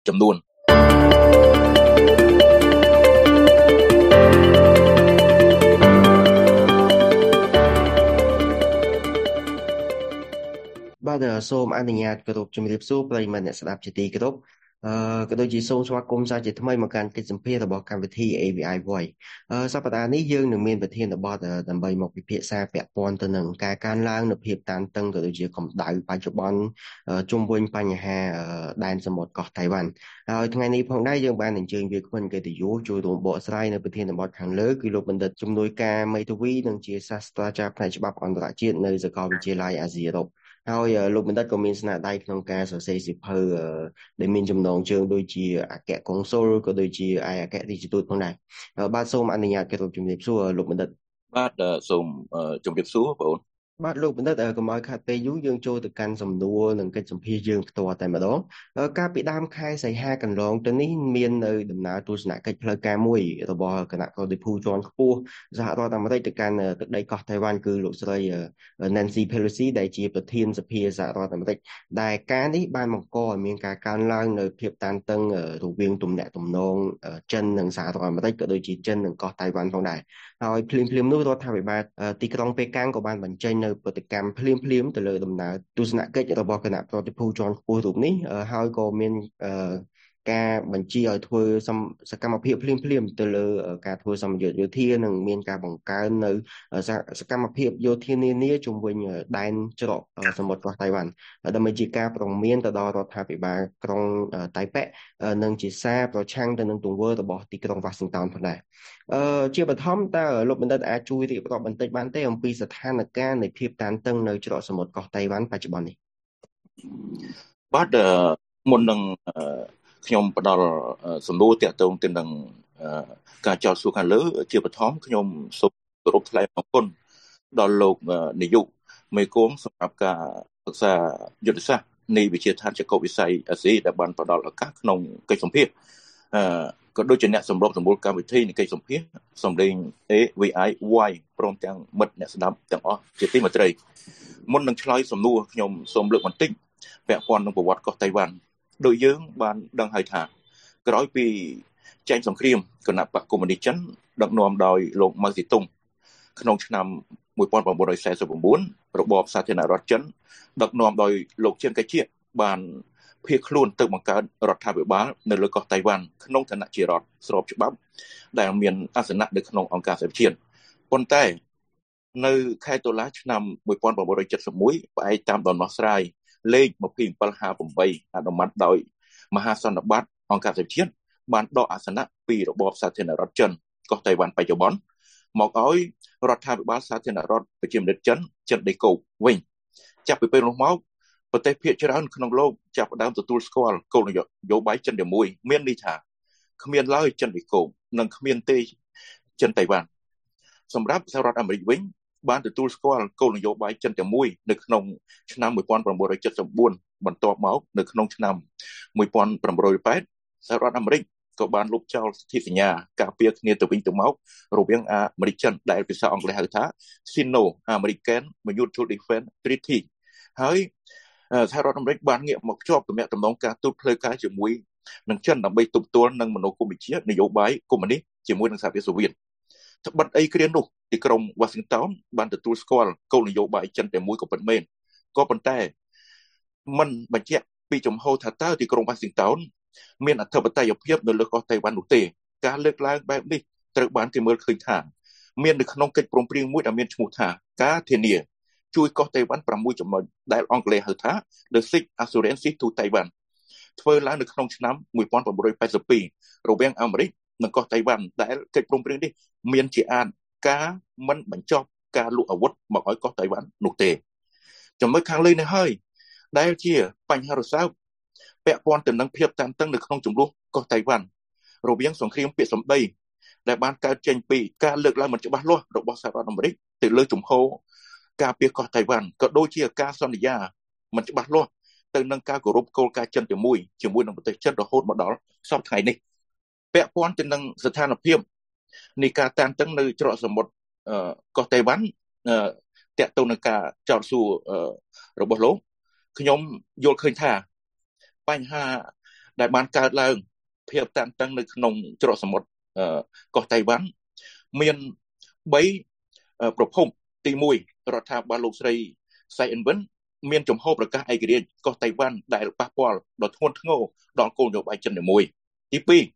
ចំនួនបាទសូមអនុញ្ញាតគោរពជំរាបសួរប្រិយមិត្តអ្នកស្ដាប់ជាទីគោរពក៏ដូចជាសូមស្វាគមន៍សាជាថ្មីមកកាន់កិច្ចសម្ភាសន៍របស់កម្មវិធី AVI Voice សប្តាហ៍នេះយើងនឹងមានប្រធានបទដើម្បីមកពិភាក្សាពាក់ព័ន្ធទៅនឹងការកើនឡើងនៃភាពតានតឹងក៏ដូចជាកម្ដៅបច្ចុប្បន្នជុំវិញបញ្ហាដែនសមុទ្រកោះតៃវ៉ាន់ហើយថ្ងៃនេះផងដែរយើងបានអញ្ជើញវាគ្មិនកិត្តិយសចូលរួមបកស្រាយនៅប្រធានបទខាងលើគឺលោកបណ្ឌិតជំនួយការមេធាវីនិងជាសាស្ត្រាចារ្យផ្នែកច្បាប់អន្តរជាតិនៅសាកលវិទ្យាល័យអាស៊ីអឺរ៉ុបហើយលោកបណ្ឌិតក៏មានស្នាដៃក្នុងការសរសេរសៀវភៅដែលមានចំណងជើងដូចជាអគ្គកុងស៊ុលក៏ដូចជាឯកអគ្គរដ្ឋទូតផងដែរបាទសូមអនុញ្ញាតគោរពជំរាបសួរលោកបណ្ឌិតបាទសូមជំរាបសួរបងប្អូនបាទលោកបណ្ឌិតកុំឲ្យខាត់ពេលយូរយើងចូលទៅកាន់សំណួរនិងកិច្ចសម្ភាសន៍យើងផ្ទាល់តែម្ដងកាលពីដើមខែសីហាកន្លងទៅនេះមាននៅដំណើរទស្សនកិច្ចផ្លូវការមួយរបស់គណៈប្រតិភូជាន់ខ្ពស់សហរដ្ឋអាមេរិកទៅកាន់ទឹកដីកោះតៃវ៉ាន់គឺលោកស្រី Nancy Pelosi ដែលជាប្រធានសភាសហរដ្ឋអាមេរិកដែលការនេះបានបង្កឲ្យមានការកើនឡើងនៅភាពតានតឹងរវាងទំនាក់ទំនងចិននិងសហរដ្ឋអាមេរិកក៏ដូចជាចិននិងកោះតៃវ៉ាន់ផងដែរហើយភ្លាមនោះរដ្ឋាភិបាលទីក្រុងប៉េកាំងក៏បានបញ្ចេញនៅប្រតិកម្មភ្លាមទៅលើដំណើរទស្សនកិច្ចរបស់គណៈប្រតិភូជាន់ខ្ពស់រូបនេះហើយក៏មានការបញ្ជាឲ្យធ្វើសកម្មភាពភ្លាមទៅលើការធ្វើសម្ពយុទ្ធយោធានិងមានការបង្កើននៅសកម្មភាពយោធានានាជុំវិញដែនច្រកសមុទ្រកោះតៃវ៉ាន់ដើម្បីជាការប្រមានទៅដល់រដ្ឋាភិបាលក្រុងតៃប៉េនិងជាសារប្រឆាំងទៅនឹងទង្វើរបស់ទីក្រុង Washington ផងដែរជាបឋមតើលោកបណ្ឌិតអាចជួយរៀបរាប់បន្តិចបានទេអំពីស្ថានភាពនៃភាពតានតឹងនៅច្រកសមុទ្រកោះតៃវ៉ាន់បច្ចុប្បន្ននេះបាទមុននឹងខ្ញុំផ្ដល់សំណួរទាក់ទងទៅនឹងការចោទសួរខាងលើជាបឋមខ្ញុំសូមគោរពថ្លែងអរគុណដល់លោកនាយកមេគង្គសម្រាប់ការសិក្សាយុទ្ធសាស្ត្រនៃវិជាឋានចក្ខុវិស័យអាស៊ីដែលបានផ្ដល់ឱកាសក្នុងកិច្ចសម្ភាសន៍ក៏ដូចជាអ្នកសម្របសម្រួលកម្មវិធីនៃកិច្ចសម្ភាសន៍សម្លេង AVI ព្រមទាំងមិត្តអ្នកស្ដាប់ទាំងអស់ជាទីមេត្រីមុននឹងឆ្លើយសំណួរខ្ញុំសូមលើកបន្តិចពាក់ព័ន្ធនឹងប្រវត្តិកោះតៃវ៉ាន់ដោយយើងបានដឹងហើយថាក្រោយពីចែងសង្គ្រាមគណបក្សកុម្មុយនីសចិនដឹកនាំដោយលោកម៉ៅសេតុងក្នុងឆ្នាំ1949របបសាធារណរដ្ឋចិនដឹកនាំដោយលោកជៀនកាជៀបានភៀសខ្លួនទៅបង្កើតរដ្ឋាភិបាលនៅលើកោះតៃវ៉ាន់ក្នុងឋានៈជារដ្ឋស្របច្បាប់ដែលមានអាសនៈនៅក្នុងអង្គការសហប្រជាជាតិប៉ុន្តែនៅខែតុលាឆ្នាំ1971ផ្អែកតាមដំណោះស្រាយលេខ2758អនុម័តដោយមហាសន្និបាតអង្គការសហប្រជាជាតិបានដកអាសនៈពីរបបសាធារណរដ្ឋចិនកោះតៃវ៉ាន់បច្ចុប្បន្នមកឲ្យរដ្ឋាភិបាលសាធារណរដ្ឋប្រជាមានិតចិនដីគោកវិញចាប់ពីពេលនោះមកប្រទេសភាគច្រើនក្នុងលោកចាប់ផ្ដើមទទួលស្គាល់គោលនយោបាយចិនតែមួយមានន័យថាគ្មានឡើយចិនដីគោកនិងគ្មានទេចិនតៃវ៉ាន់សម្រាប់សហរដ្ឋអាមេរិកវិញបានទទួលស្គាល់គោលនយោបាយចិនតែមួយនៅក្នុងឆ្នាំ1979បន្ទាប់មកនៅក្នុងឆ្នាំ1980សហរដ្ឋអាមេរិកក៏បានលុបចោលសន្ធិសញ្ញាការពារគ្នាទៅវិញទៅមករវាងអាមេរិកចិនដែលភាសាអង់គ្លេសហៅថា Sino-American Mutual Defense Treaty ហើយសហរដ្ឋអាមេរិកបានងាកមកភ្ជាប់ទំនាក់ទំនងការទូតផ្លូវការជាមួយនឹងចិនដើម្បីទប់ទល់នឹងមនោគមវិជ្ជានយោបាយកុម្មុយនីសជាមួយនឹងសហភាពសូវៀតត្បិតអីគ្រានោះទីក្រុង Washington បានទទួលស្គាល់គោលនយោបាយចិនតែមួយក៏ពិតមែនក៏ប៉ុន្តែมันបញ្ជាក់ពីចំហថាតើទីក្រុង Washington មានអធិបតេយ្យភាពនៅលើកោះតៃវ៉ាន់នោះទេការលើកឡើងបែបនេះត្រូវបានគេមើលឃើញថាមាននៅក្នុងកិច្ចព្រមព្រៀងមួយដែលមានឈ្មោះថាការធានាជួយកោះតៃវ៉ាន់6ចំណុចដែលអង់គ្លេសហៅថា The Six Assurances to Taiwan ធ្វើឡើងនៅក្នុងឆ្នាំ1982រវាងអាមេរិកនិងកោះតៃវ៉ាន់ដែលកិច្ចព្រមព្រៀងនេះមានជាអានការមិនបញ្ចប់ការលក់អាវុធមកឲ្យកោះតៃវ៉ាន់នោះទេចំណុចខាងលើនេះហើយដែលជាបញ្ហារសើបពាក់ព័ន្ធទៅនឹងភាពតានតឹងនៅក្នុងចំនួនកោះតៃវ៉ាន់រវាងសង្គ្រាមពាក្យសម្ដីដែលបានកើតចេញពីការលើកឡើងមិនច្បាស់លាស់របស់សហរដ្ឋអាមេរិកទៅលើជំហរការពារកោះតៃវ៉ាន់ក៏ដូចជាការសន្យាមិនច្បាស់លាស់ទៅនឹងការគោរពគោលការណ៍ចិនតែមួយជាមួយនឹងប្រទេសចិនរហូតមកដល់សពថ្ងៃនេះពាក់ព័ន្ធទៅនឹងស្ថានភាពនៃការតានតឹងនៅច្រកសមុទ្រកោះតៃវ៉ាន់តាក់ទងនឹងការចោទសួររបស់លោកខ្ញុំយល់ឃើញថាបញ្ហាដែលបានកើតឡើងភាពតានតឹងនៅក្នុងច្រកសមុទ្រកោះតៃវ៉ាន់មាន3ប្រភពទី1រដ្ឋាភិបាលលោកស្រីសៃអិនវិនមានចំហប្រកាសឯករាជ្យកោះតៃវ៉ាន់ដែលប៉ះពាល់ដល់ធ្ងន់ធ្ងរដល់គោលនយោបាយចិនទី1ទី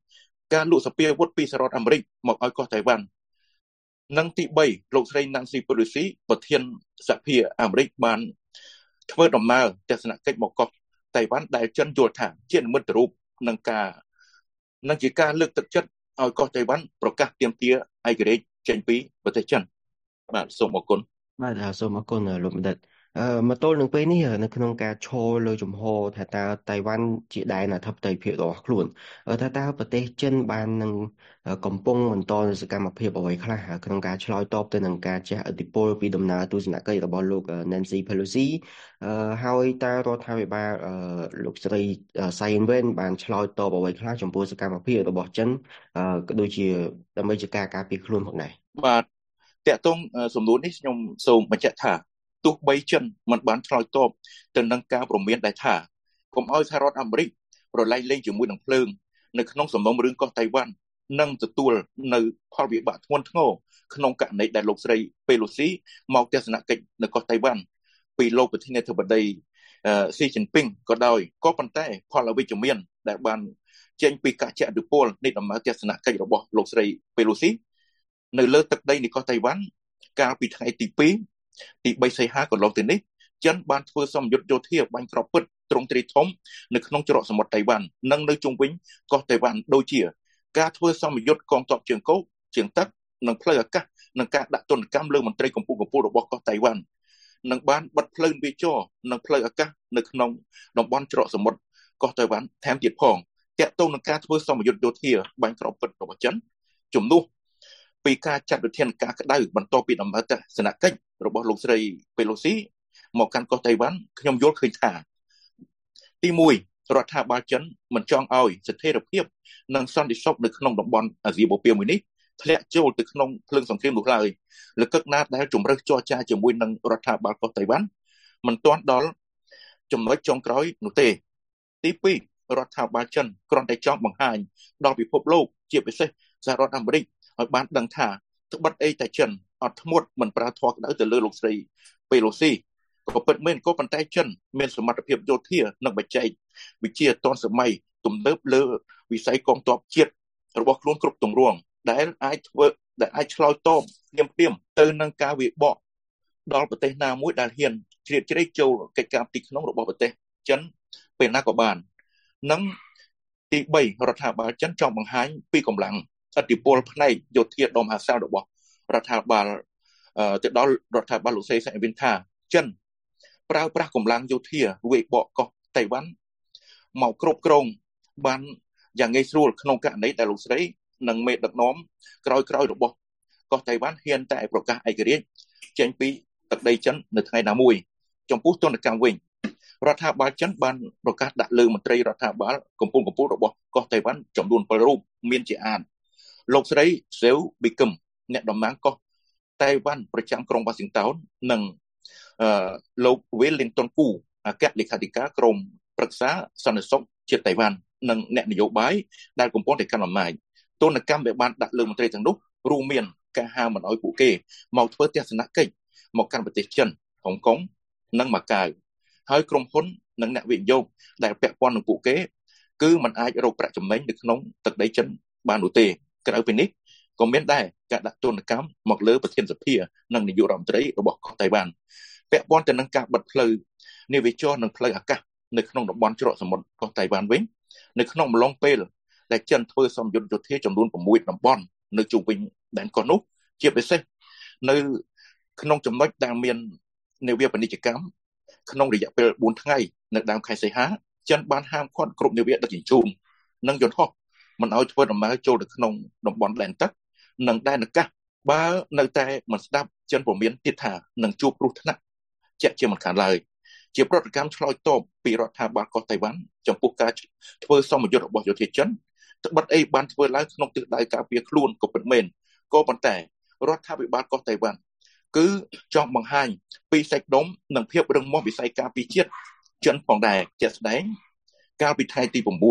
2ការលក់សពាវុធពីសហរដ្ឋអាមេរិកមកឲ្យកោះតៃវ៉ាន់និងទី3លោកស្រី Nancy Pelosi ប្រធានសហភាពអាមេរិកបានធ្វើដំណើរទស្សនកិច្ចមកកោះតៃវ៉ាន់ដែលចិនយល់ថាជានិមិត្តរូបនឹងជាការលើកទឹកចិត្តឲ្យកោះតៃវ៉ាន់ប្រកាសទាមទារឯករាជ្យចេញពីប្រទេសចិនបាទសូមអរគុណបាទសូមអរគុណលោកបណ្ឌិតមកទល់នឹងពេលនេះនៅក្នុងការឈរលើជំហរថាតើតៃវ៉ាន់ជាដែនអធិបតេយ្យភាពរបស់ខ្លួនថាតើប្រទេសចិនបាននឹងកំពុងបន្តនៅសកម្មភាពអ្វីខ្លះក្នុងការឆ្លើយតបទៅនឹងការជះឥទ្ធិពលពីដំណើរទស្សនកិច្ចរបស់លោក Nancy Pelosi ហើយតើរដ្ឋាភិបាលលោកស្រី Tsai Ing-wen បានឆ្លើយតបអ្វីខ្លះចំពោះសកម្មភាពរបស់ចិនក៏ដូចជាដើម្បីជាការការពារខ្លួនផងដែរបាទតកតងសំណួរនេះខ្ញុំសូមបញ្ជាក់ថាទោះបីចិនមិនបានឆ្លើយតបទៅនឹងការព្រមានដែលថាកុំឲ្យសហរដ្ឋអាមេរិករលែងលេងជាមួយនឹងភ្លើងនៅក្នុងសំណុំរឿងកោះតៃវ៉ាន់និងទទួលនៅផលវិបាកធ្ងន់ធ្ងរក្នុងករណីដែលលោកស្រី Pelosi មកទស្សនកិច្ចនៅកោះតៃវ៉ាន់ពីលោកប្រធានាធិបតីស៊ីជីនពីងក៏ដោយក៏ប៉ុន្តែផលអវិជ្ជមានដែលបានចេញពីការជះឥទ្ធិពលនៃដំណើរទស្សនកិច្ចរបស់លោកស្រី Pelosi នៅលើទឹកដីនៃកោះតៃវ៉ាន់កាលពីថ្ងៃទី2ទី3សីហាកន្លងទៅនេះចិនបានធ្វើសម្ពយុទ្ធយោធាបាញ់គ្រាប់ពិតទ្រង់ទ្រាយធំនៅក្នុងច្រកសមុទ្រតៃវ៉ាន់និងនៅជុំវិញកោះតៃវ៉ាន់ដូចជាការធ្វើសម្ពយុទ្ធកងទ័ពជើងគោកជើងទឹកនិងផ្លូវអាកាសនិងការដាក់ទណ្ឌកម្មលើមន្ត្រីកម្ពុជារបស់កោះតៃវ៉ាន់និងបានបិទផ្លូវវាចរនិងផ្លូវអាកាសនៅក្នុងតំបន់ច្រកសមុទ្រកោះតៃវ៉ាន់ថែមទៀតផងតាក់ទងនឹងការធ្វើសម្ពយុទ្ធយោធាបាញ់គ្រាប់ពិតរបស់ចិនជំនួសពីការចាត់វិធានការក្តៅបន្តពីដំណើរទស្សនកិច្ចរបស់លោកស្រី Pelosi មកកាន់កោះតៃវ៉ាន់ខ្ញុំយល់ឃើញថាទី1រដ្ឋាភិបាលចិនមិនចង់ឲ្យស្ថិរភាពនិងសន្តិសុខនៅក្នុងតំបន់អាស៊ីបូព៌ាមួយនេះធ្លាក់ចូលទៅក្នុងភ្លើងសង្គ្រាមនោះឡើយលើកឹកណាដែលជំរើសចរចាជាមួយនឹងរដ្ឋាភិបាលកោះតៃវ៉ាន់មិនទាន់ដល់ចំណុចចុងក្រោយនោះទេទី2រដ្ឋាភិបាលចិនគ្រាន់តែចង់បង្ហាញដល់ពិភពលោកជាពិសេសសហរដ្ឋអាមេរិកឲ្យបានដឹងថាត្បិតអីតែចិនអត់ធ្មត់មិនប្រើធម៌ក្តៅទៅលើលោកស្រី Pelosi ក៏ពិតមែនក៏ប៉ុន្តែចិនមានសមត្ថភាពយោធានិងបច្ចេកវិទ្យាទាន់សម័យទំនើបលើវិស័យកងទ័ពជាតិរបស់ខ្លួនគ្រប់ទម្រង់ដែលអាចឆ្លើយតបភ្លាមៗទៅនឹងការវាយបកដល់ប្រទេសណាមួយដែលហ៊ានជ្រៀតជ្រែកចូលកិច្ចការទីក្នុងរបស់ប្រទេសចិនពេលណាក៏បាននិងទី3រដ្ឋាភិបាលចិនចង់បង្ហាញពីកម្លាំងឥទ្ធិពលផ្នែកយោធាដ៏មហាសាលរបស់រដ្ឋាភិបាលទៅដល់រដ្ឋាភិបាលលោកសេអ៊ីវិនថាចិនប្រើប្រាស់កម្លាំងយោធាវាយបកកោះតៃវ៉ាន់មកគ្រប់គ្រងបានយ៉ាងងាយស្រួលក្នុងករណីដែលលោកស្រីនិងមេដឹកនាំក្រោយៗរបស់កោះតៃវ៉ាន់ហ៊ានតែប្រកាសឯករាជ្យចេញពីទឹកដីចិននៅថ្ងៃណាមួយចំពោះទណ្ឌកម្មវិញរដ្ឋាភិបាលចិនបានប្រកាសដាក់លើមន្ត្រីរដ្ឋាភិបាលកំពូលរបស់កោះតៃវ៉ាន់ចំនួន7រូបមានជាអានលោកស្រី Zhou Beicom អ្នកតំណាងកោះតៃវ៉ាន់ប្រចាំក្រុង Washington និងលោក Wellington Koo អគ្គលេខាធិការក្រមប្រឹក្សាសន្តិសុខជាតិតៃវ៉ាន់និងអ្នកនយោបាយដែលកំពុងតែកាន់អំណាចទណ្ឌកម្មដែលបានដាក់លើមន្ត្រីទាំងនោះរួមមានការហាមមិនឲ្យពួកគេមកធ្វើទស្សនកិច្ចមកកាន់ប្រទេសចិនហុងកុងនិងម៉ាកាវហើយក្រុមហ៊ុននិងអ្នកវិនិយោគដែលពាក់ព័ន្ធនឹងពួកគេគឺមិនអាចរកប្រាក់ចំណេញនៅក្នុងទឹកដីចិនបាននោះទេក្រៅពីនេះក៏មានដែរការដាក់ទណ្ឌកម្មមកលើប្រធានសភានិងនាយករដ្ឋមន្ត្រីរបស់កោះតៃវ៉ាន់ពាក់ព័ន្ធទៅនឹងការបិទផ្លូវនាវាចរនិងផ្លូវអាកាសនៅក្នុងតំបន់ច្រកសមុទ្រកោះតៃវ៉ាន់វិញនៅក្នុងអំឡុងពេលដែលចិនធ្វើសម្ពយុទ្ធយោធាចំនួន6តំបន់នៅជុំវិញដែនកោះនោះជាពិសេសនៅក្នុងចំណុចដែលមាននាវាពាណិជ្ជកម្មក្នុងរយៈពេល4ថ្ងៃនៅដើមខែសីហាចិនបានហាមឃាត់គ្រប់នាវាដឹកជញ្ជូននិងយន្តហោះមិនឲ្យធ្វើដំណើរចូលទៅក្នុងតំបន់ដែនទឹកនិងដែនអាកាសបើនៅតែមិនស្ដាប់ចិនព្រមានទៀតថានឹងជួបគ្រោះថ្នាក់ជាក់ជាមិនខានឡើយជាប្រតិកម្មឆ្លើយតបពីរដ្ឋាភិបាលកោះតៃវ៉ាន់ចំពោះការធ្វើសម្ពយុទ្ធរបស់យោធាចិនត្បិតអីបានធ្វើឡើងក្នុងទិសដៅការពារខ្លួនក៏ពិតមែនក៏ប៉ុន្តែរដ្ឋាភិបាលកោះតៃវ៉ាន់គឺចង់បង្ហាញពីសេចក្ដីនិងភាពរឹងមាំវិស័យការពារជាតិចិនផងដែរជាក់ស្ដែងកាលពីថ្ងៃទី9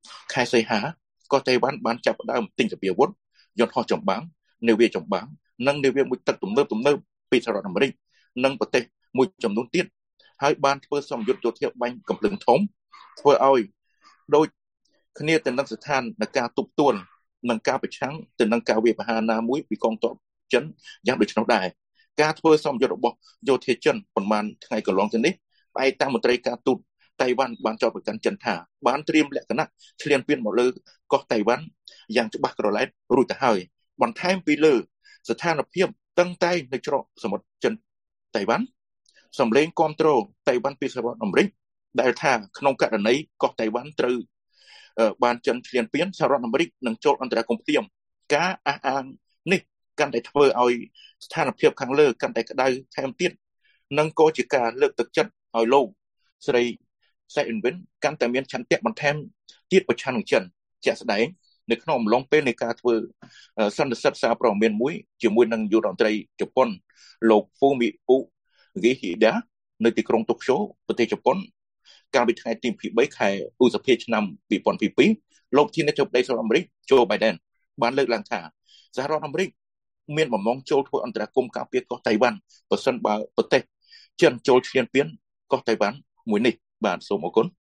ខែសីហាក៏តៃវ៉ាន់បានចាប់ផ្ដើមទិញសម្ភារៈវុធយន្តហោះចម្បាំងនាវាចម្បាំងនិងនាវាមួយទឹកទំនើបពីសហរដ្ឋអាមេរិកនិងប្រទេសមួយចំនួនទៀតហើយបានធ្វើសម្ពយុទ្ធយោធាបាញ់កំភ្លើងធំធ្វើឲ្យដូចគ្នាទៅនឹងស្ថានភាពទប់ទល់និងការប្រឆាំងទៅនឹងការវាយប្រហារណាមួយពីកងទ័ពចិនយ៉ាងដូច្នោះដែរការធ្វើសម្ពយុទ្ធរបស់យោធាចិនប្រមាណថ្ងៃកន្លងទៅនេះផ្អែកតាមមន្ត្រីការទូតតៃវ៉ាន់បានចោទប្រកាន់ចិនថាបានត្រៀមលក្ខណៈឈ្លានពានមកលើកោះតៃវ៉ាន់យ៉ាងច្បាស់ក្រឡែតរួចទៅហើយបន្ថែមពីលើស្ថានភាពតឹងតែងនៅច្រកសមុទ្រចិនតៃវ៉ាន់សម្លេងគាំទ្រតៃវ៉ាន់ពីសហរដ្ឋអាមេរិកដែលថាក្នុងករណីកោះតៃវ៉ាន់ត្រូវបានចិនឈ្លានពានសហរដ្ឋអាមេរិកនឹងចូលអន្តរាគមន៍ភ្លាមការអះអាងនេះកាន់តែធ្វើឲ្យស្ថានភាពខាងលើកាន់តែក្តៅថែមទៀតនិងក៏ជាការលើកទឹកចិត្តឲ្យលោកស្រីសៃអ៊ិនវិនកាន់តែមានឆន្ទៈបន្ថែមទៀតប្រឆាំងនឹងចិនជាក់ស្ដែងនៅក្នុងអំឡុងពេលនៃការធ្វើសន្និសីទសារព័ត៌មានមួយជាមួយនឹងនាយករដ្ឋមន្ត្រីជប៉ុនលោក Fumio Kishida នៅទីក្រុងតូក្យូប្រទេសជប៉ុនកាលពីថ្ងៃទី23ខែឧសភាឆ្នាំ2022លោកធានាធិបតីសហរដ្ឋអាមេរិក Joe Biden បានលើកឡើងថាសហរដ្ឋអាមេរិកមានបំណងចូលធ្វើអន្តរាគមន៍ការពារកោះតៃវ៉ាន់ប្រសិនបើប្រទេសចិនចូលឈ្លានពានកោះតៃវ៉ាន់មួយនេះបាទសូមអរគុណ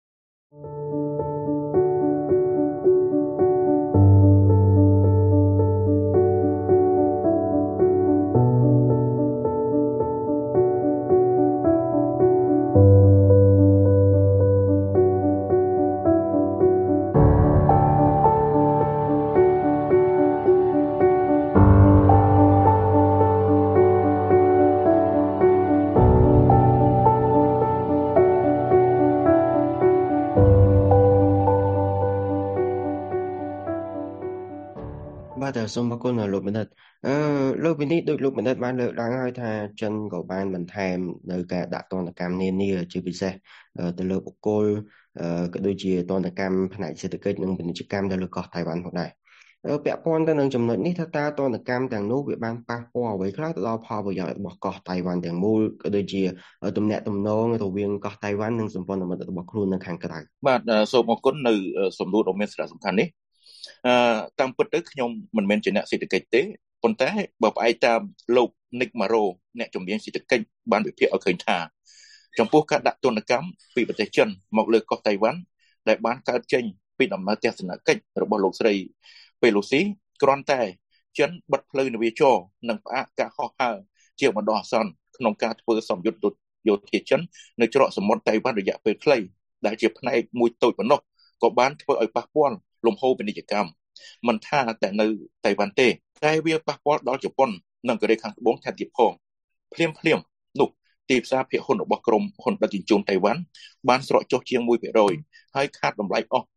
បាទសូមអរគុណលោកបណ្ឌិតលើពីនេះដូចលោកបណ្ឌិតបានលើកឡើងហើយថាចិនក៏បានបន្ថែមនៅការដាក់ទណ្ឌកម្មនានាជាពិសេសទៅលើបុគ្គលក៏ដូចជាទណ្ឌកម្មផ្នែកសេដ្ឋកិច្ចនិងពាណិជ្ជកម្មទៅលើកោះតៃវ៉ាន់ផងដែរពាក់ព័ន្ធទៅនឹងចំណុចនេះថាតើទណ្ឌកម្មទាំងនោះវាបានប៉ះពាល់អ្វីខ្លះទៅដល់ផលប្រយោជន៍របស់កោះតៃវ៉ាន់ទាំងមូលក៏ដូចជាទំនាក់ទំនងរវាងកោះតៃវ៉ាន់និងសម្ព័ន្ធមិត្តរបស់ខ្លួននៅខាងក្រៅបាទសូមអរគុណនៅសំណួរដ៏មានសារៈសំខាន់នេះតាមពិតទៅខ្ញុំមិនមែនជាអ្នកសេដ្ឋកិច្ចទេប៉ុន្តែបើផ្អែកតាមលោក Nick Maro អ្នកជំនាញសេដ្ឋកិច្ចបានវិភាគឲ្យឃើញថាចំពោះការដាក់ទណ្ឌកម្មពីប្រទេសចិនមកលើកោះតៃវ៉ាន់ដែលបានកើតចេញពីដំណើរទស្សនកិច្ចរបស់លោកស្រី Pelosi គ្រាន់តែចិនបិទផ្លូវនាវាចរនិងផ្អាកការហោះហើរជាបណ្ដោះអាសន្នក្នុងការធ្វើសម្ពយុទ្ធយោធាចិននៅច្រកសមុទ្រតៃវ៉ាន់រយៈពេលខ្លីដែលជាផ្នែកមួយតូចប៉ុណ្ណោះក៏បានធ្វើឲ្យប៉ះពាល់លំហូរពាណិជ្ជកម្មមិនថាតែនៅតៃវ៉ាន់ទេតែវាប៉ះពាល់ដល់ជប៉ុននិងកូរ៉េខាងត្បូងថែមទៀតផងភ្លាមនោះទីផ្សារភាគហ៊ុនរបស់ក្រុមហ៊ុនដឹកជញ្ជូនតៃវ៉ាន់បានស្រកចុះជាង 1% ហើយខាតតម្លៃអស់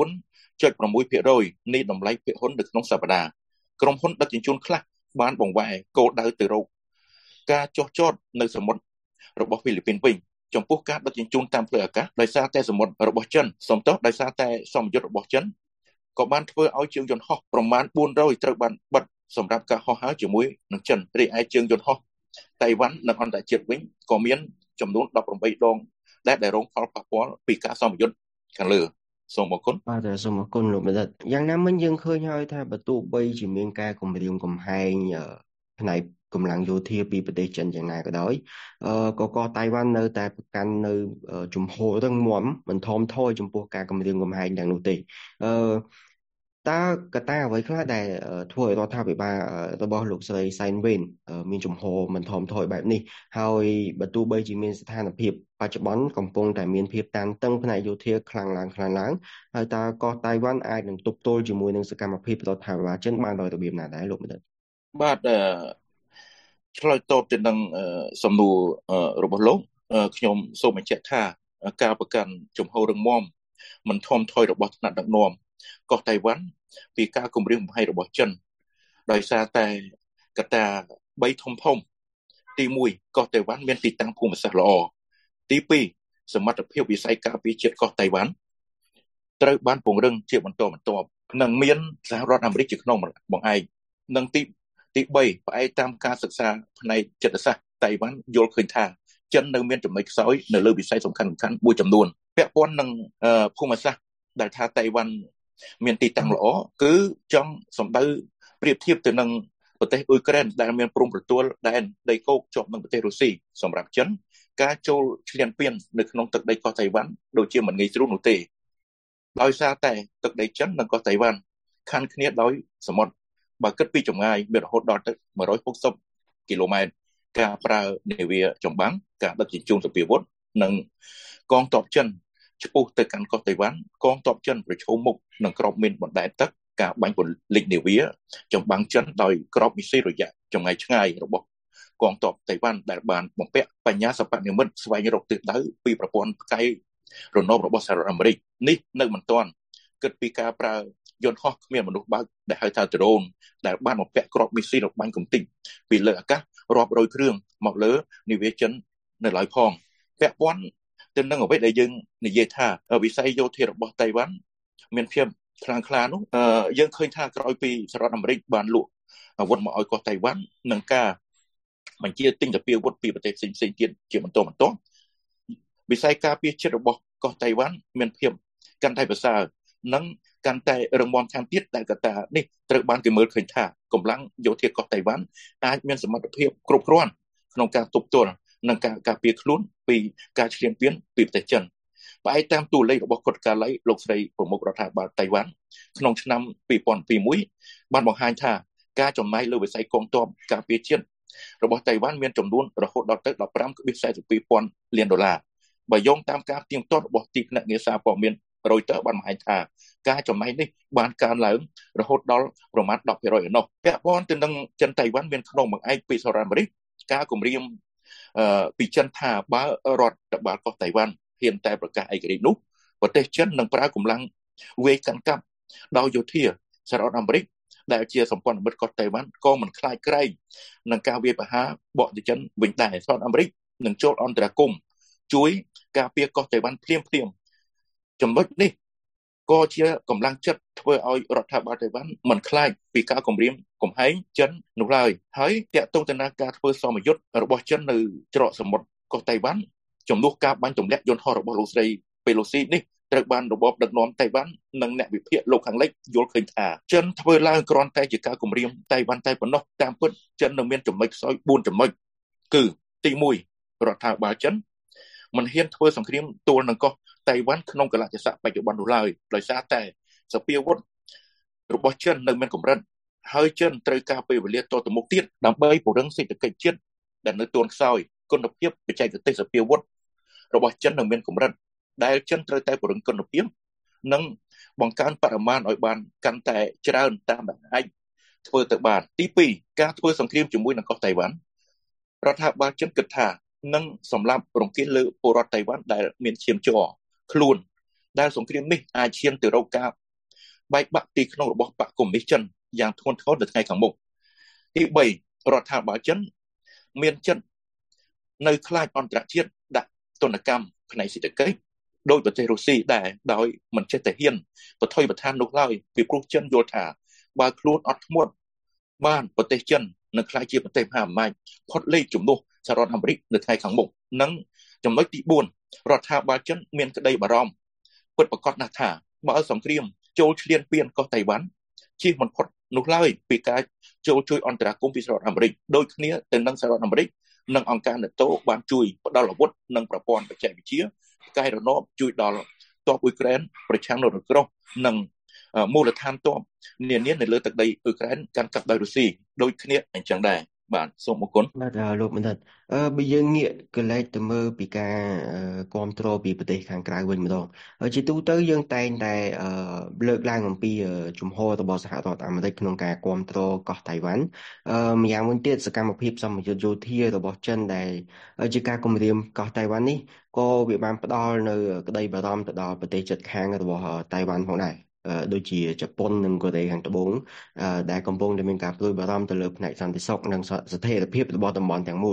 4.6% នៃតម្លៃភាគហ៊ុននៅក្នុងសប្តាហ៍ក្រុមហ៊ុនដឹកជញ្ជូនខ្លះបានបង្វែរគោលដៅទៅរកការចុះចតនៅសមុទ្ររបស់ហ្វីលីពីនវិញចំពោះការដឹកជញ្ជូនតាមផ្លូវអាកាសដោយសារតែសមុទ្ររបស់ចិនដោយសារតែសម្ពយុទ្ធរបស់ចិនក៏បានធ្វើឲ្យជើងយន្តហោះប្រមាណ400ត្រូវបានបិទសម្រាប់ការហោះហើរជាមួយនឹងចិនរីឯជើងយន្តហោះតៃវ៉ាន់នៅអន្តរជាតិវិញក៏មានចំនួន18ដងដែលរងផលប៉ះពាល់ពីការសម្ពយុទ្ធខាងលើសូមអរគុណបាទសូមអរគុណលោកបណ្ឌិតយ៉ាងណាមិញយើងឃើញហើយថាបើទោះបីជាមានការគំរាមកំហែងផ្នែកកម្លាំងយោធាពីប្រទេសចិនយ៉ាងណាក៏ដោយក៏កោះតៃវ៉ាន់នៅតែប្រកាន់នៅជំហររឹងមាំមិនថមថយចំពោះការគំរាមកំហែងទាំងនោះទេតើកត្តាអ្វីខ្លះដែលធ្វើឲ្យរដ្ឋាភិបាលរបស់លោកស្រីសៃនវ៉េនមានជំហរមិនថមថយបែបនេះហើយបើទោះបីជាមានស្ថានភាពបច្ចុប្បន្នកំពុងតែមានភាពតានតឹងផ្នែកយោធាខ្លាំងឡើងហើយតើកោះតៃវ៉ាន់អាចនឹងទប់ទល់ជាមួយនឹងសកម្មភាពរដ្ឋាភិបាលចិនបានដោយរបៀបណាដែរលោកបណ្ឌិតបាទឆ្លើយតបទៅនឹងសំណួររបស់លោកខ្ញុំសូមបញ្ជាក់ថាការប្រកាន់ជំហររឹងមាំមិនថមថយរបស់ថ្នាក់ដឹកនាំកោះតៃវ៉ាន់ពីការគំរាមកំហែងរបស់ចិនដោយសារតែកត្តា3ធំទី1កោះតៃវ៉ាន់មានទីតាំងភូមិសាស្ត្រល្អទី2សមត្ថភាពវិស័យការពារជាតិកោះតៃវ៉ាន់ត្រូវបានពង្រឹងជាបន្តបន្ទាប់និងមានសហរដ្ឋអាមេរិកជាក្នុងបង្អែកនិងទី3ផ្អែកតាមការសិក្សាផ្នែកចិត្តសាស្ត្រតៃវ៉ាន់យល់ឃើញថាចិននៅមានចំណុចខ្សោយនៅលើវិស័យសំខាន់មួយចំនួនពាក់ព័ន្ធនឹងភូមិសាស្ត្រដែលថាតៃវ៉ាន់មានទីតាំងល្អគឺចង់សម្ដៅប្រៀបធៀបទៅនឹងប្រទេសអ៊ុយក្រែនដែលមានព្រំប្រទល់ដែនដីគោកជាប់នឹងប្រទេសរុស្ស៊ីសម្រាប់ចិនការចូលឈ្លានពាននៅក្នុងទឹកដីកោះតៃវ៉ាន់ដូចជាមិនងាយស្រួលនោះទេដោយសារតែទឹកដីចិននិងកោះតៃវ៉ាន់ខ័ណ្ឌគ្នាដោយសមុទ្របើគិតពីចម្ងាយមានរហូតដល់ទៅ160គីឡូម៉ែត្រការប្រើនាវាចម្បាំងការដឹកជញ្ជូនសពាវុធនិងកងទ័ពចិនឆ្ពោះទៅកាន់កោះតៃវ៉ាន់កងទ័ពចិនប្រឈមមុខនឹងក្របមីនបណ្ដែតទឹកការបាញ់ពលិចនាវាចម្បាំងចិនដោយក្របមីស៊ីលរយៈចម្ងាយឆ្ងាយរបស់កងទ័ពតៃវ៉ាន់ដែលបានបំពាក់បញ្ញាសិប្បនិម្មិតស្វែងរកទិសដៅពីប្រព័ន្ធផ្កាយរណបរបស់សហរដ្ឋអាមេរិកនេះនៅមិនទាន់គិតពីការប្រើយន្តហោះគ្មានមនុស្សបើកដែលហៅថាដ្រូនដែលបានបំពាក់គ្រាប់មីស៊ីលបាញ់កំទេចពីលើអាកាសរាប់រយគ្រឿងមកលើនាវាចិននៅឡើយផងពាក់ព័ន្ធទៅនឹងអ្វីដែលយើងនិយាយថាវិស័យយោធារបស់តៃវ៉ាន់មានភាពខ្លាំងក្លានោះយើងឃើញថាក្រោយពីសហរដ្ឋអាមេរិកបានលក់អាវុធមកឲ្យកោះតៃវ៉ាន់នឹងការបញ្ជាទិញទៅពីអាវុធពីប្រទេសផ្សេងៗទៀតជាបន្តវិស័យការពារចិត្តរបស់កោះតៃវ៉ាន់មានភាពកាន់តែប្រសើរនិងកាន់តែរឹងមាំថែមទៀតដែលកត្តានេះត្រូវបានគេមើលឃើញថាកម្លាំងយោធាកោះតៃវ៉ាន់អាចមានសមត្ថភាពគ្រប់គ្រាន់ក្នុងការទប់ទល់និងការការពារខ្លួនពីការឈ្លានពានពីប្រទេសចិនផ្អែកតាមតួលេខរបស់កុដកាឡៃលោកស្រីប្រមុខរដ្ឋាភិបាលតៃវ៉ាន់ក្នុងឆ្នាំ2021បានបង្ហាញថាការចំណាយលើវិស័យកងទ័ពការពារជាតិរបស់តៃវ៉ាន់មានចំនួនរហូតដល់ទៅ $15.42 លានបើយោងតាមការផ្ទៀងផ្ទាត់របស់ទីភ្នាក់ងារសារព័ត៌មានReutersបានបង្ហាញថាការចំណាយនេះបានកើនឡើងរហូតដល់ប្រមាណ 10% ឯណោះពាក់ព័ន្ធទៅនឹងចិនតៃវ៉ាន់មានក្នុងបង្អែកពីសហរដ្ឋអាមេរិកការគម្រាមពីចិនថាបើរដ្ឋបាលកោះតៃវ៉ាន់ហ៊ានតែប្រកាសឯករាជ្យនោះប្រទេសចិននឹងប្រើកម្លាំងវាយកាន់កាប់ដោយយោធាសហរដ្ឋអាមេរិកដែលជាសម្ព័ន្ធមិត្តកោះតៃវ៉ាន់ក៏មិនខ្លាចក្រែងនឹងការវាយប្រហារបកទៅចិនវិញដែរសហរដ្ឋអាមេរិកនឹងចូលអន្តរាគមន៍ជួយការពារកោះតៃវ៉ាន់ភ្លាមចំណុចនេះក៏ជាកម្លាំងចិត្តធ្វើឲ្យរដ្ឋាភិបាលតៃវ៉ាន់មិនខ្លាចពីការគំរាមកំហែងចិននោះឡើយហើយតាក់ទងទៅនឹងការធ្វើសមយុទ្ធរបស់ចិននៅច្រកសមុទ្រកោះតៃវ៉ាន់ជំនួសការបាញ់ទម្លាក់យន្តហោះរបស់លោកស្រីពេឡូស៊ីនេះត្រូវបានរបបដឹកនាំតៃវ៉ាន់និងអ្នកវិភាគលោកខាងលិចយល់ឃើញថាចិនធ្វើឡើងគ្រាន់តែជាការគំរាមតៃវ៉ាន់តែប៉ុណ្ណោះតាមពិតចិននៅមានចំណុចខ្សោយ4ចំណុចគឺទី1រដ្ឋាភិបាលចិនមិនហ៊ានធ្វើសង្គ្រាមទល់នឹងកោះតៃវ៉ាន់ក្នុងកលៈទេសៈបច្ចុប្បន្ននោះឡើយដោយសារតែសពាវុធរបស់ចិននៅមានកម្រិតហើយចិនត្រូវការពេលវេលាតទៅមុខទៀតដើម្បីពង្រឹងសេដ្ឋកិច្ចជាតិដែលនៅទួនខ្សោយគុណភាពបច្ចេកទេសសពាវុធរបស់ចិននៅមានកម្រិតដែលចិនត្រូវតែពង្រឹងគុណភាពនិងបង្កើនបរិមាណឲ្យបានកាន់តែច្រើនតាមដែលអាចធ្វើទៅបានទី2ការធ្វើសង្គ្រាមជាមួយនឹងកោះតៃវ៉ាន់រដ្ឋាភិបាលចិនគិតថានឹងសម្លាប់រង្គាលលើពលរដ្ឋតៃវ៉ាន់ដែលមានឈាមជ័រខ្លួនដែលសង្គ្រាមនេះអាចឈានទៅរកការបែកបាក់ទីក្នុងរបស់បកកុម្មុយនីសចិនយ៉ាងធ្ងន់ធ្ងរនៅថ្ងៃខាងមុខទី3រដ្ឋាភិបាលចិនមានចិត្តនៅខ្លាចអន្តរជាតិដាក់ទណ្ឌកម្មផ្នែកសេដ្ឋកិច្ចដោយប្រទេសរុស្ស៊ីដែរដោយមិនចេះតែហ៊ានបថុយបន្ថាននោះឡើយពីព្រោះចិនយល់ថាបើខ្លួនអត់ធ្មត់បានប្រទេសចិននឹងក្លាយជាប្រទេសមហាអំណាចផុតលេខជំនួសសហរដ្ឋអាមេរិកនៅថ្ងៃខាងមុខនិងចំណុចទី4រដ្ឋាភិបាលចិនមានក្តីបារម្ភពិតប្រាកដណាស់ថាបើសង្គ្រាមចូលឈ្លានពានកោះតៃវ៉ាន់ជិះមិនផុតនោះឡើយពីការចូលជួយអន្តរាគមន៍ពីសហរដ្ឋអាមេរិកដូចគ្នាទៅនឹងសហរដ្ឋអាមេរិកនិងអង្គការ NATO បានជួយផ្ដល់អាវុធនិងប្រព័ន្ធបច្ចេកវិទ្យាផ្កាយរណបជួយដល់ទ័ពអ៊ុយក្រែនប្រឆាំងនឹងរុក្រុសនិងមូលដ្ឋានទ័ពនានានៅលើទឹកដីអ៊ុយក្រែនកាន់កាប់ដោយរុស្ស៊ីដូចគ្នាអញ្ចឹងដែរបាទសូមអរគុណបាទលោកបណ្ឌិតបើយើងងាកកលែកទៅមើលពីការគ្រប់គ្រងពីប្រទេសខាងក្រៅវិញម្ដងជាទូទៅយើងតែងតែលើកឡើងអំពីជំហររបស់សហរដ្ឋអាមេរិកក្នុងការគ្រប់គ្រងកោះតៃវ៉ាន់ម្យ៉ាងវិញទៀតសកម្មភាពសមយុទ្ធយោធារបស់ចិនដែលជាការគំរាមកោះតៃវ៉ាន់នេះក៏វាបានផ្ដល់នៅក្តីបារម្ភទៅដល់ប្រទេសជិតខាងរបស់តៃវ៉ាន់ផងដែរដូចជាជប៉ុននិងកូរ៉េខាងត្បូងដែលកំពុងតែមានការព្រួយបារម្ភទៅលើផ្នែកសន្តិសុខនិងស្ថិរភាពរបស់តំបន់ទាំងមូល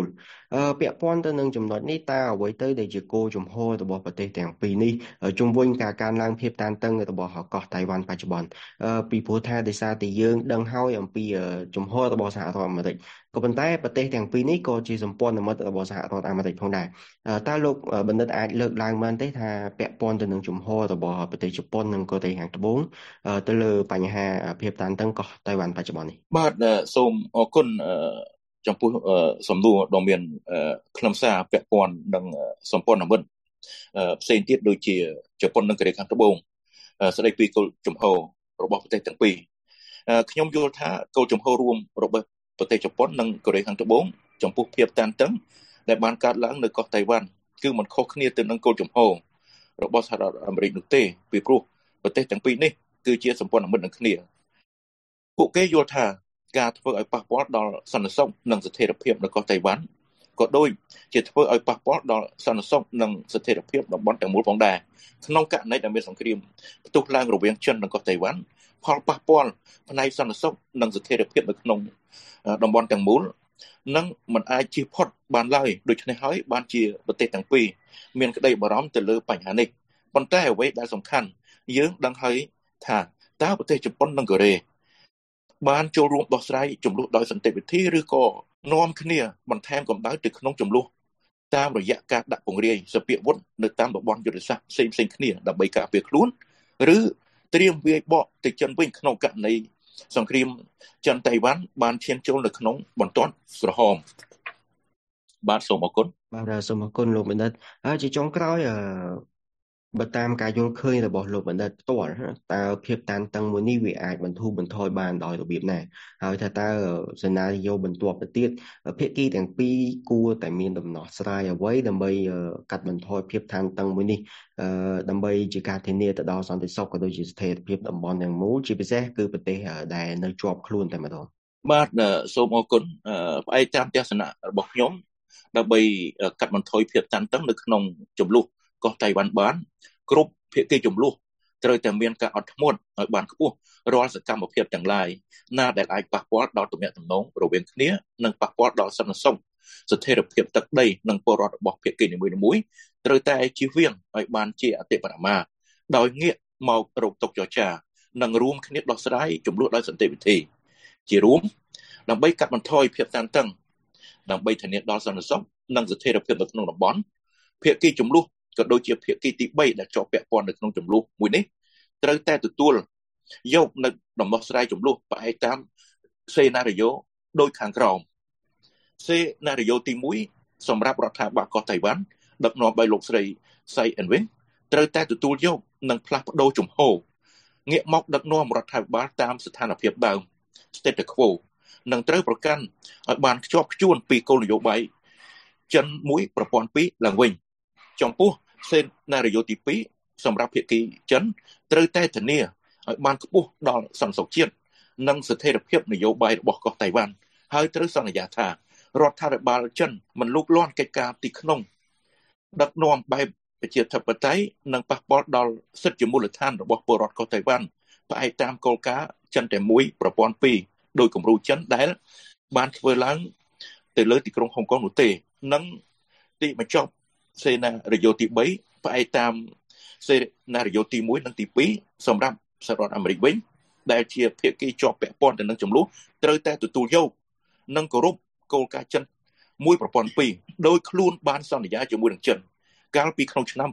ពាក់ព័ន្ធទៅនឹងចំណុចនេះតើអ្វីទៅដែលជាគោលជំហររបស់ប្រទេសទាំងពីរនេះជុំវិញការកើនឡើងភាពតានតឹងរបស់កោះតៃវ៉ាន់បច្ចុប្បន្នពីព្រោះថាដោយសារតែយើងដឹងហើយអំពីជំហររបស់សហរដ្ឋអាមេរិកក៏ប៉ុន្តែប្រទេសទាំងពីរនេះក៏ជាសម្ព័ន្ធមិត្តរបស់សហរដ្ឋអាមេរិកផងដែរតើលោកបណ្ឌិតអាចលើកឡើងបានទេថាពាក់ព័ន្ធទៅនឹងជំហររបស់ប្រទេសជប៉ុននិងកូរ៉េខាងត្បូងទៅលើបញ្ហាភាពតានតឹងកោះតៃវ៉ាន់បច្ចុប្បន្ននេះបាទសូមអរគុណចំពោះសំណួរដ៏មានខ្លឹមសារពាក់ព័ន្ធនឹងសម្ព័ន្ធមិត្តផ្សេងទៀតដូចជាជប៉ុននិងកូរ៉េខាងត្បូងស្ដីពីគោលជំហររបស់ប្រទេសទាំងពីរខ្ញុំយល់ថាគោលជំហររួមរបស់ប្រទេសជប៉ុននិងកូរ៉េខាងត្បូងចំពោះភាពតានតឹងដែលបានកើតឡើងនៅកោះតៃវ៉ាន់គឺមិនខុសគ្នាទៅនឹងគោលជំហររបស់សហរដ្ឋអាមេរិកនោះទេពីព្រោះប្រទេសទាំងពីរនេះគឺជាសម្ព័ន្ធមិត្តនឹងគ្នាពួកគេយល់ថាការធ្វើឲ្យប៉ះពាល់ដល់សន្តិសុខនិងស្ថិរភាពនៅកោះតៃវ៉ាន់ក៏ដូចជាធ្វើឲ្យប៉ះពាល់ដល់សន្តិសុខនិងស្ថិរភាពតំបន់ទាំងមូលផងដែរក្នុងករណីដែលមានសង្គ្រាមផ្ទុះឡើងរវាងចិននិងកោះតៃវ៉ាន់ផលប៉ះពាល់ផ្នែកសន្តិសុខនិងស្ថិរភាពនៅក្នុងតំបន់ទាំងមូលនឹងមិនអាចជៀសផុតបានឡើយដូច្នេះហើយបានជាប្រទេសទាំងពីរមានក្តីបារម្ភទៅលើបញ្ហានេះប៉ុន្តែអ្វីដែលសំខាន់យើងដឹងហើយថាតើប្រទេសជប៉ុននិងកូរ៉េបានចូលរួមដោះស្រាយចំនួនដោយសន្តិវិធីឬក៏នាំគ្នាបន្ថែមកម្ដៅទៅក្នុងចំនួនតាមរយៈការដាក់ពង្រាយសពាវុធនៅតាមតំបន់យុទ្ធសាស្ត្រផ្សេងៗគ្នាដើម្បីការពារខ្លួនឬត្រៀមវាយបកទៅចិនវិញក្នុងករណីសង្គ្រាមចិនតៃវ៉ាន់បានឈានចូលនៅក្នុងបន្ទាត់ក្រហមបាទសូមអរគុណបាទសូមអរគុណលោកបណ្ឌិតជាចុងក្រោយបើតាមការយល់ឃើញរបស់លោកបណ្ឌិតផ្ទាល់តើភាពតានតឹងមួយនេះវាអាចបន្ធូរបន្ថយបានដោយរបៀបណាហើយថាតើសេណារីយ៉ូបន្ទាប់ទៅទៀតភាគីទាំងពីរគួរតែមានដំណោះស្រាយអ្វីដើម្បីកាត់បន្ថយភាពតានតឹងមួយនេះដើម្បីជាការធានាទៅដល់សន្តិសុខក៏ដូចជាស្ថិរភាពតំបន់ទាំងមូលជាពិសេសគឺប្រទេសដែលនៅជាប់ខ្លួនតែម្ដងបាទសូមអរគុណផ្អែកតាមទស្សនៈរបស់ខ្ញុំដើម្បីកាត់បន្ថយភាពតានតឹងនៅក្នុងចំនួនកោះតៃវ៉ាន់បានគ្រប់ភាគីចំនួនត្រូវតែមានការអត់ធ្មត់ឲ្យបានខ្ពស់រាល់សកម្មភាពទាំងឡាយណាដែលអាចប៉ះពាល់ដល់ទំនាក់ទំនងរវាងគ្នានិងប៉ះពាល់ដល់សន្តិសុខស្ថិរភាពទឹកដីនិងពលរដ្ឋរបស់ភាគីនីមួយៗត្រូវតែជៀសវាងឲ្យបានជាអតិបរមាដោយងាកមករកតុចរចានិងរួមគ្នាដោះស្រាយចំនួនដោយសន្តិវិធីជារួមដើម្បីកាត់បន្ថយភាពតានតឹងដើម្បីធានាដល់សន្តិសុខនិងស្ថិរភាពនៅក្នុងតំបន់ភាគីចំនួនក៏ដូចជាភាគីទី3ដែលជាប់ពាក់ព័ន្ធនៅក្នុងចំនួនមួយនេះត្រូវតែទទួលយកនៅដំណោះស្រាយចំនួនផ្អែកតាមសេណារីយ៉ូដូចខាងក្រោមសេណារីយ៉ូទី1សម្រាប់រដ្ឋាភិបាលកោះតៃវ៉ាន់ដឹកនាំដោយលោកស្រីសៃអិនវិញត្រូវតែទទួលយកនិងផ្លាស់ប្ដូរជំហរងាកមកដឹកនាំរដ្ឋាភិបាលតាមស្ថានភាពដើម status quo និងត្រូវប្រកាន់ឲ្យបានខ្ជាប់ខ្ជួនពីគោលនយោបាយចិនមួយប្រព័ន្ធ2ឡើងវិញចំពោះសេណារីយ៉ូទី2សម្រាប់ភាគីចិនត្រូវតែធានាឲ្យបានខ្ពស់ដល់សន្តិសុខជាតិនិងស្ថិរភាពនយោបាយរបស់កោះតៃវ៉ាន់ហើយត្រូវសន្យាថារដ្ឋាភិបាលចិនមិនលូកលាន់កិច្ចការទីក្នុងដឹកនាំបែបប្រជាធិបតេយ្យនិងប៉ះពាល់ដល់សិទ្ធិជាមូលដ្ឋានរបស់ពលរដ្ឋកោះតៃវ៉ាន់ផ្អែកតាមគោលការណ៍ចិនតែមួយប្រព័ន្ធ2ដោយគំរូចិនដែលបានធ្វើឡើងទៅលើទីក្រុងហុងកុងនោះទេនិងទីបញ្ចប់សេណារីយ៉ូទី3ផ្អែកតាមសេណារីយ៉ូទី1និងទី2សម្រាប់សហរដ្ឋអាមេរិកវិញដែលជាភាគីជាប់ពាក់ព័ន្ធទៅនឹងចំនួនត្រូវតែទទួលយកនិងគោរពគោលការណ៍ចិនមួយប្រព័ន្ធ2ដោយខ្លួនបានសន្យាជាមួយនឹងចិនកាលពីក្នុងឆ្នាំ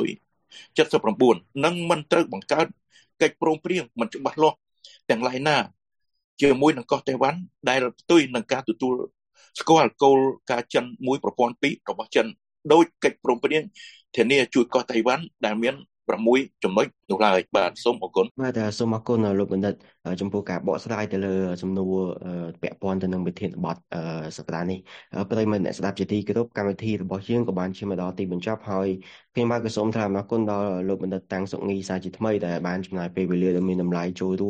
1979និងមិនត្រូវបង្កើតកិច្ចព្រមព្រៀងមិនច្បាស់លាស់ទាំងឡាយណាជាមួយនឹងកោះតៃវ៉ាន់ដែលផ្ទុយនឹងការទទួលស្គាល់គោលការណ៍ចិនមួយប្រព័ន្ធ2របស់ចិនដោយកិច្ចព្រមព្រៀងធានាជួយកោះតៃវ៉ាន់ដែលមាន6ចំណុចនោះឡើយបាទសូមអរគុណបាទសូមអរគុណលោកបណ្ឌិតចំពោះការបកស្រាយទៅលើសំណួរពាក់ព័ន្ធទៅនឹងវិធានបទសប្តាហ៍នេះប្រិយមិត្តអ្នកស្ដាប់ជាទីគោរពកម្មវិធីរបស់យើងក៏បានឈានមកដល់ទីបញ្ចប់ហើយខ្ញុំបាទក៏សូមថ្លែងអំណរគុណដល់លោកបណ្ឌិតតាំងសុកងីសាជាថ្មីដែលបានចំណាយពេលវេលាដ៏មានតម្លៃចូលរួម